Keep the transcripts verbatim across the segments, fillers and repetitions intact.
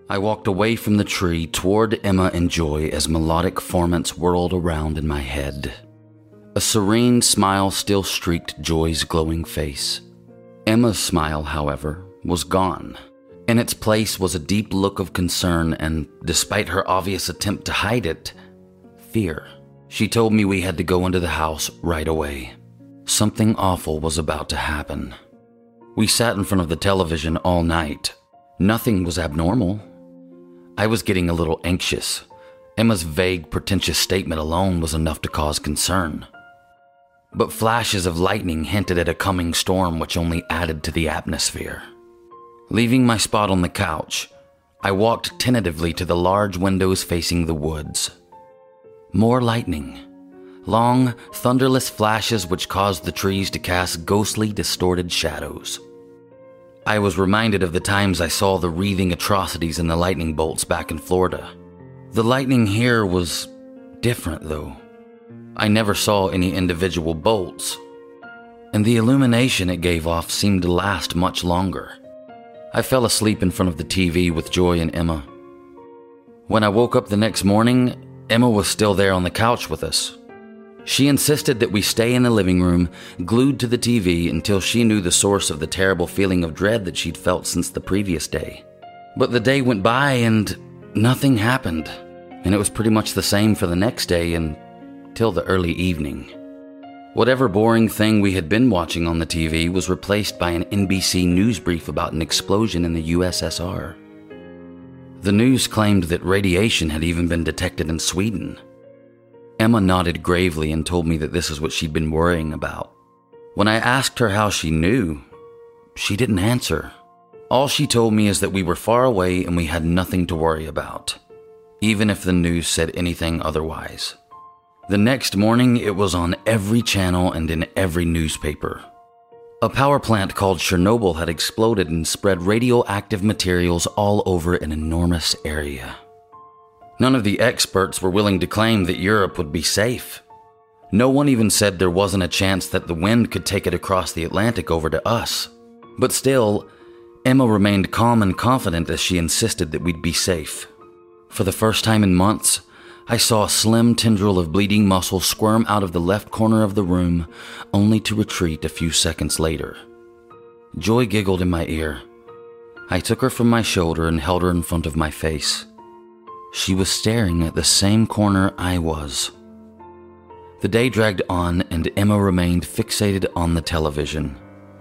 I walked away from the tree toward Emma and Joy as melodic formants whirled around in my head. A serene smile still streaked Joy's glowing face. Emma's smile, however, was gone. In its place was a deep look of concern and, despite her obvious attempt to hide it, fear. She told me we had to go into the house right away. Something awful was about to happen. We sat in front of the television all night. Nothing was abnormal. I was getting a little anxious. Emma's vague, pretentious statement alone was enough to cause concern. But flashes of lightning hinted at a coming storm which only added to the atmosphere. Leaving my spot on the couch, I walked tentatively to the large windows facing the woods. More lightning. Long, thunderless flashes which caused the trees to cast ghostly, distorted shadows. I was reminded of the times I saw the wreathing atrocities in the lightning bolts back in Florida. The lightning here was different, though. I never saw any individual bolts, and the illumination it gave off seemed to last much longer. I fell asleep in front of the T V with Joy and Emma. When I woke up the next morning, Emma was still there on the couch with us. She insisted that we stay in the living room, glued to the T V, until she knew the source of the terrible feeling of dread that she'd felt since the previous day. But the day went by and nothing happened, and it was pretty much the same for the next day until the early evening. Whatever boring thing we had been watching on the T V was replaced by an N B C news brief about an explosion in the U S S R. The news claimed that radiation had even been detected in Sweden. Emma nodded gravely and told me that this is what she'd been worrying about. When I asked her how she knew, she didn't answer. All she told me is that we were far away and we had nothing to worry about, even if the news said anything otherwise. The next morning, it was on every channel and in every newspaper. A power plant called Chernobyl had exploded and spread radioactive materials all over an enormous area. None of the experts were willing to claim that Europe would be safe. No one even said there wasn't a chance that the wind could take it across the Atlantic over to us. But still, Emma remained calm and confident as she insisted that we'd be safe. For the first time in months, I saw a slim tendril of bleeding muscle squirm out of the left corner of the room, only to retreat a few seconds later. Joy giggled in my ear. I took her from my shoulder and held her in front of my face. She was staring at the same corner I was. The day dragged on and Emma remained fixated on the television.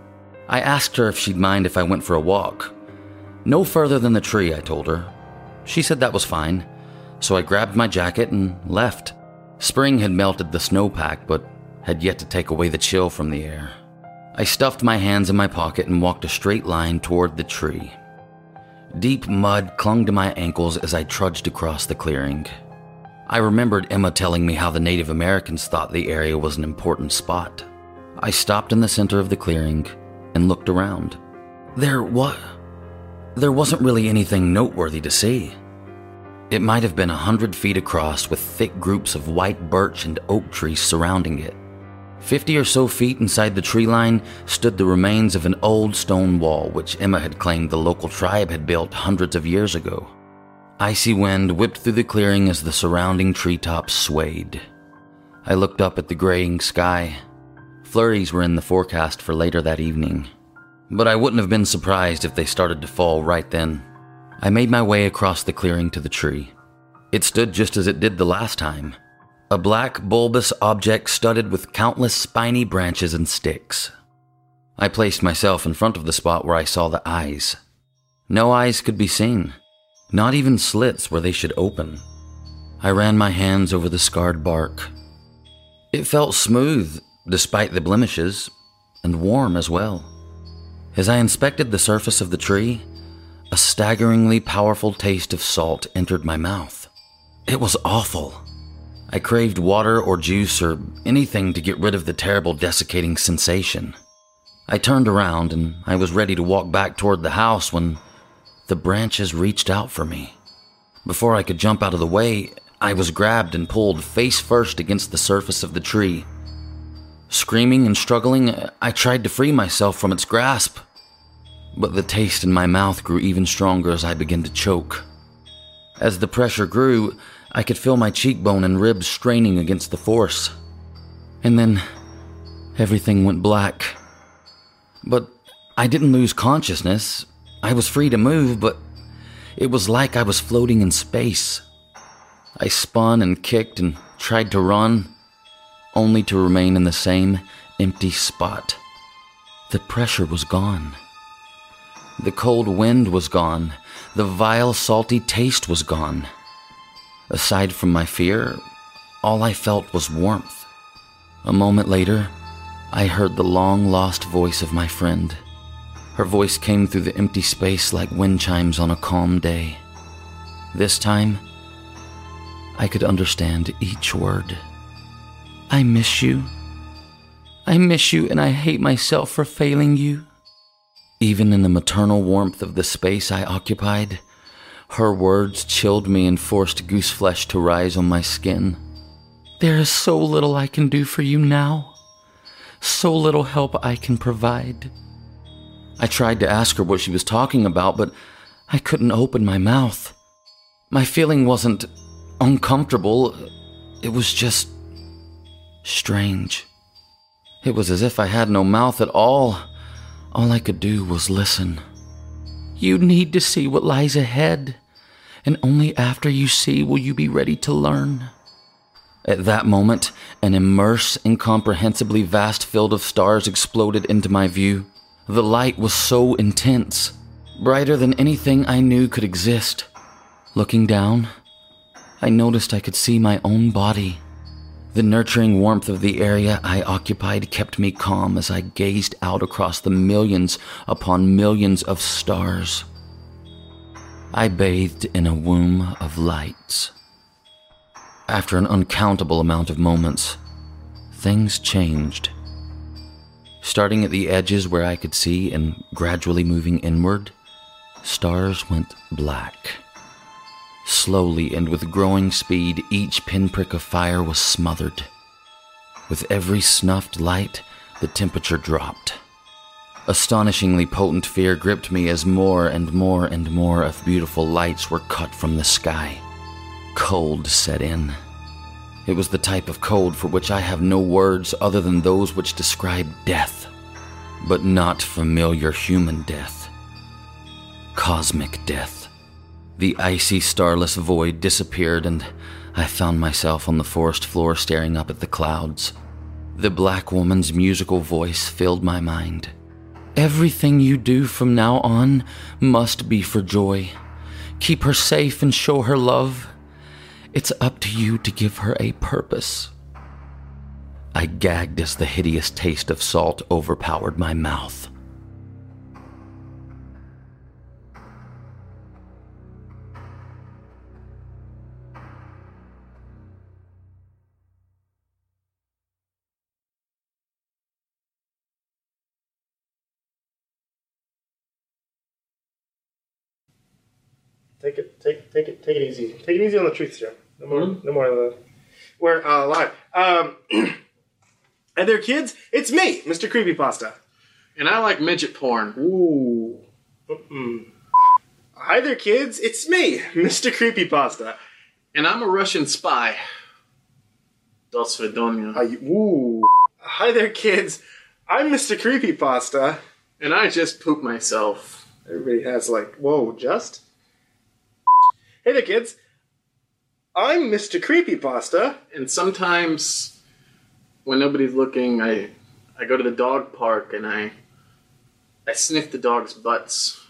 I asked her if she'd mind if I went for a walk. No further than the tree, I told her. She said that was fine. So I grabbed my jacket and left. Spring had melted the snowpack, but had yet to take away the chill from the air. I stuffed my hands in my pocket and walked a straight line toward the tree. Deep mud clung to my ankles as I trudged across the clearing. I remembered Emma telling me how the Native Americans thought the area was an important spot. I stopped in the center of the clearing and looked around. There wa- There wasn't really anything noteworthy to see. It might have been a hundred feet across with thick groups of white birch and oak trees surrounding it. Fifty or so feet inside the tree line stood the remains of an old stone wall which Emma had claimed the local tribe had built hundreds of years ago. Icy wind whipped through the clearing as the surrounding treetops swayed. I looked up at the graying sky. Flurries were in the forecast for later that evening, but I wouldn't have been surprised if they started to fall right then. I made my way across the clearing to the tree. It stood just as it did the last time. A black, bulbous object studded with countless spiny branches and sticks. I placed myself in front of the spot where I saw the eyes. No eyes could be seen, not even slits where they should open. I ran my hands over the scarred bark. It felt smooth, despite the blemishes, and warm as well. As I inspected the surface of the tree, a staggeringly powerful taste of salt entered my mouth. It was awful. I craved water or juice or anything to get rid of the terrible desiccating sensation. I turned around and I was ready to walk back toward the house when the branches reached out for me. Before I could jump out of the way, I was grabbed and pulled face first against the surface of the tree. Screaming and struggling, I tried to free myself from its grasp. But the taste in my mouth grew even stronger as I began to choke. As the pressure grew, I could feel my cheekbone and ribs straining against the force. And then, everything went black. But I didn't lose consciousness. I was free to move, but it was like I was floating in space. I spun and kicked and tried to run, only to remain in the same empty spot. The pressure was gone. The cold wind was gone. The vile, salty taste was gone. Aside from my fear, all I felt was warmth. A moment later, I heard the long-lost voice of my friend. Her voice came through the empty space like wind chimes on a calm day. This time, I could understand each word. I miss you. I miss you, and I hate myself for failing you. Even in the maternal warmth of the space I occupied, her words chilled me and forced goose flesh to rise on my skin. There is so little I can do for you now. So little help I can provide. I tried to ask her what she was talking about, but I couldn't open my mouth. My feeling wasn't uncomfortable. It was just strange. It was as if I had no mouth at all. All I could do was listen. You need to see what lies ahead, and only after you see will you be ready to learn. At that moment, an immense, incomprehensibly vast field of stars exploded into my view. The light was so intense, brighter than anything I knew could exist. Looking down, I noticed I could see my own body. The nurturing warmth of the area I occupied kept me calm as I gazed out across the millions upon millions of stars. I bathed in a womb of lights. After an uncountable amount of moments, things changed. Starting at the edges where I could see and gradually moving inward, stars went black. Slowly and with growing speed, each pinprick of fire was smothered. With every snuffed light, the temperature dropped. Astonishingly potent fear gripped me as more and more and more of beautiful lights were cut from the sky. Cold set in. It was the type of cold for which I have no words other than those which describe death, but not familiar human death. Cosmic death. The icy, starless void disappeared, and I found myself on the forest floor staring up at the clouds. The black woman's musical voice filled my mind. Everything you do from now on must be for joy. Keep her safe and show her love. It's up to you to give her a purpose. I gagged as the hideous taste of salt overpowered my mouth. Take it, take, take it, take it easy. Take it easy on the truth serum. No more, mm-hmm. no more of the. We're uh, live. Um, Hi there, kids. It's me, Mister Creepypasta. And I like midget porn. Ooh. Mm-mm. Hi there, kids. It's me, Mister Creepypasta. And I'm a Russian spy. До свидания. Uh, ooh. Hi there, kids. I'm Mister Creepypasta. And I just pooped myself. Everybody has like, whoa, just? Hey there, kids. I'm Mister Creepypasta. And sometimes, when nobody's looking, I I go to the dog park and I I sniff the dogs' butts.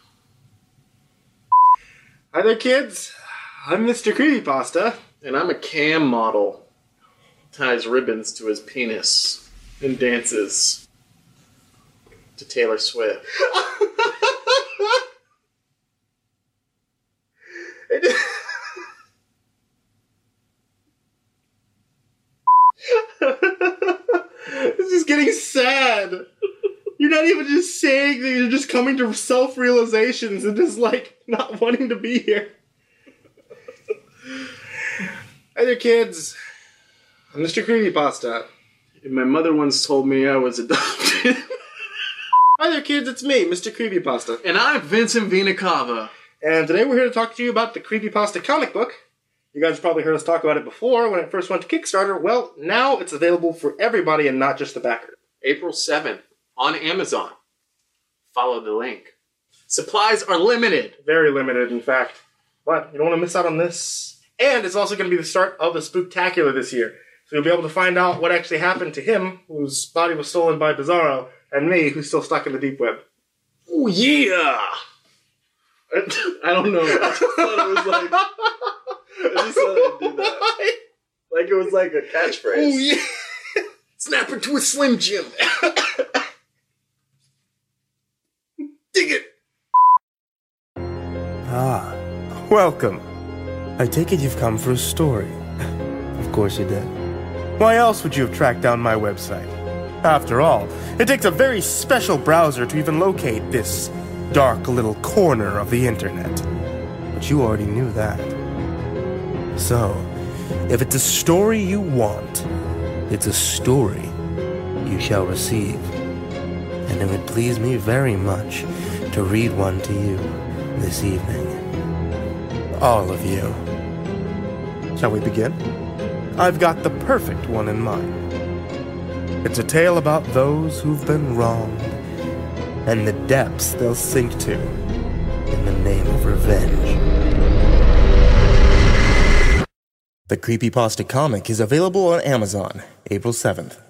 Hi there, kids. I'm Mister Creepypasta. And I'm a cam model. Ties ribbons to his penis and dances to Taylor Swift. This is getting sad. You're not even just saying that, you're just coming to self-realizations and just like not wanting to be here. Hi there, kids. I'm Mister Creepypasta. And my mother once told me I was adopted. Hi there, kids. It's me, Mister Creepypasta. And I'm Vincent Vinacava. And today we're here to talk to you about the Creepypasta comic book. You guys probably heard us talk about it before when it first went to Kickstarter. Well, now it's available for everybody and not just the backers. April seventh on Amazon. Follow the link. Supplies are limited. Very limited, in fact. But you don't want to miss out on this. And it's also going to be the start of the Spooktacular this year. So you'll be able to find out what actually happened to him, whose body was stolen by Bizarro, and me, who's still stuck in the deep web. Oh, yeah! I don't know. I just thought it was like... I just thought I'd do that. Like it was like a catchphrase. Oh, yeah! Snap into a Slim Jim! Dig it! Ah, welcome. I take it you've come for a story. Of course you did. Why else would you have tracked down my website? After all, it takes a very special browser to even locate this dark little corner of the internet. But you already knew that. So, if it's a story you want, it's a story you shall receive. And it would please me very much to read one to you this evening. All of you. Shall we begin? I've got the perfect one in mind. It's a tale about those who've been wronged and the depths they'll sink to in the name of revenge. The Creepypasta comic is available on Amazon April seventh.